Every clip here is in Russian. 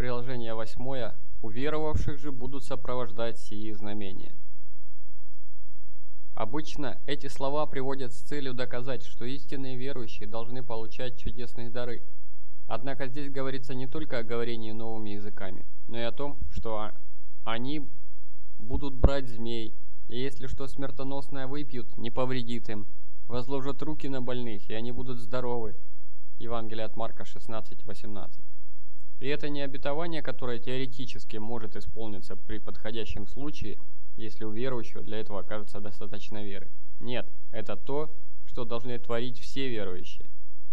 приложение 8. Уверовавших же будут сопровождать сии знамения. Обычно эти слова приводят с целью доказать, что истинные верующие должны получать чудесные дары. Однако здесь говорится не только о говорении новыми языками, но и о том, что они будут брать змей, и если что смертоносное выпьют, не повредит им, возложат руки на больных, и они будут здоровы. Евангелие от Марка 16:18. И это не обетование, которое теоретически может исполниться при подходящем случае, если у верующего для этого окажется достаточно веры. Нет, это то, что должны творить все верующие.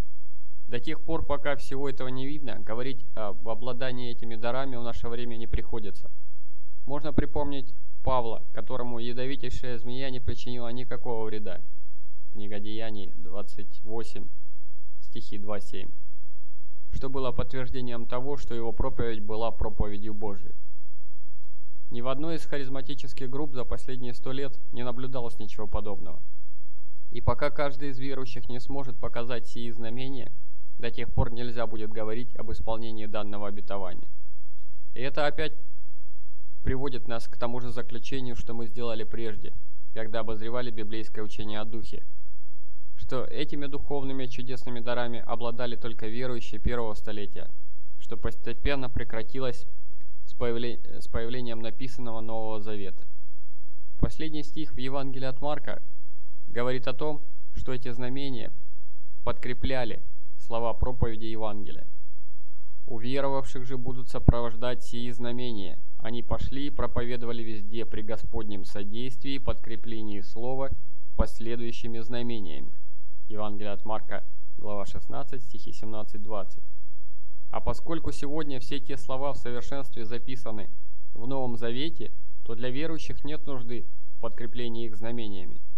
До тех пор, пока всего этого не видно, говорить об обладании этими дарами в наше время не приходится. Можно припомнить Павла, которому ядовитейшая змея не причинила никакого вреда. Книга Деяний 28, стихи 2-7. Что было подтверждением того, что его проповедь была проповедью Божией. Ни в одной из харизматических групп за последние 100 лет не наблюдалось ничего подобного. И пока каждый из верующих не сможет показать сии знамения, до тех пор нельзя будет говорить об исполнении данного обетования. И это опять приводит нас к тому же заключению, что мы сделали прежде, когда обозревали библейское учение о Духе, что этими духовными чудесными дарами обладали только верующие первого столетия, что постепенно прекратилось с появлением написанного Нового Завета. Последний стих в Евангелии от Марка говорит о том, что эти знамения подкрепляли слова проповеди Евангелия. «Уверовавших же будут сопровождать сии знамения. Они пошли и проповедовали везде при Господнем содействии и подкреплении слова последующими знамениями». Евангелие от Марка, глава 16, стихи 17-20. А поскольку сегодня все те слова в совершенстве записаны в Новом Завете, то для верующих нет нужды в подкреплении их знамениями.